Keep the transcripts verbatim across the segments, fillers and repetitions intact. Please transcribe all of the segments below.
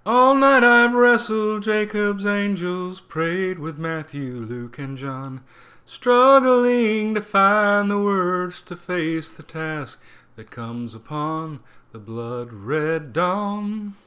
All night I've wrestled, Jacob's angels prayed with Matthew, Luke, and John, struggling to find the words to face the task that comes upon the blood-red dawn.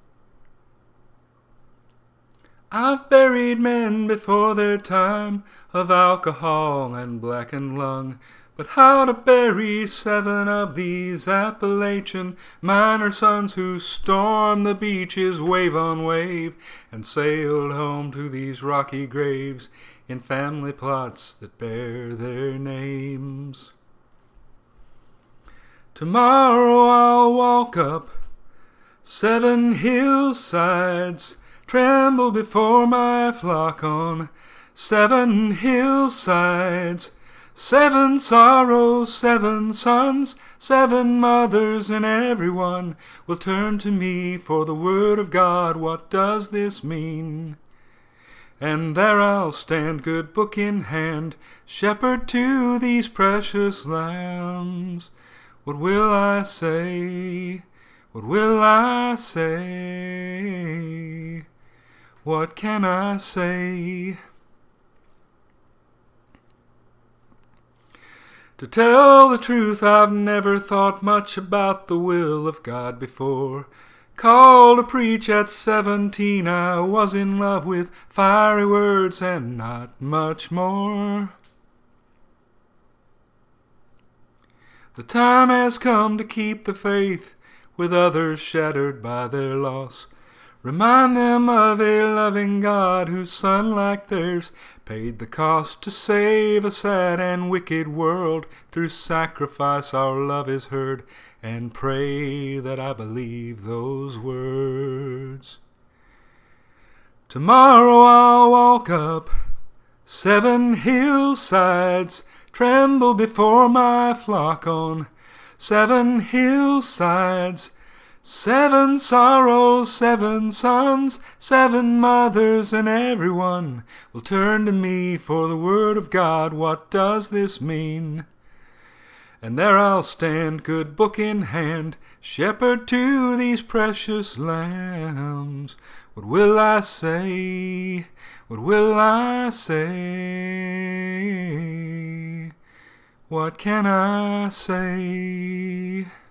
I've buried men before their time of alcohol and blackened lung, but how to bury seven of these Appalachian miner sons who stormed the beaches wave on wave and sailed home to these rocky graves in family plots that bear their names? Tomorrow I'll walk up seven hillsides, tremble before my flock on seven hillsides. Seven sorrows, seven sons, seven mothers, and everyone will turn to me for the word of God. What does this mean? And there I'll stand, good book in hand, shepherd to these precious lambs. What will I say? What will I say? What can I say? To tell the truth, I've never thought much about the will of God before. Called to preach at seventeen, I was in love with fiery words and not much more. The time has come to keep the faith with others shattered by their loss. Remind them of a loving God whose Son like theirs paid the cost to save a sad and wicked world. Through sacrifice our love is heard, and pray that I believe those words. Tomorrow I'll walk up seven hillsides, tremble before my flock on seven hillsides. Seven sorrows, seven sons, seven mothers, and everyone will turn to me for the word of God. What does this mean? And there I'll stand, good book in hand, shepherd to these precious lambs. What will I say? What will I say? What can I say?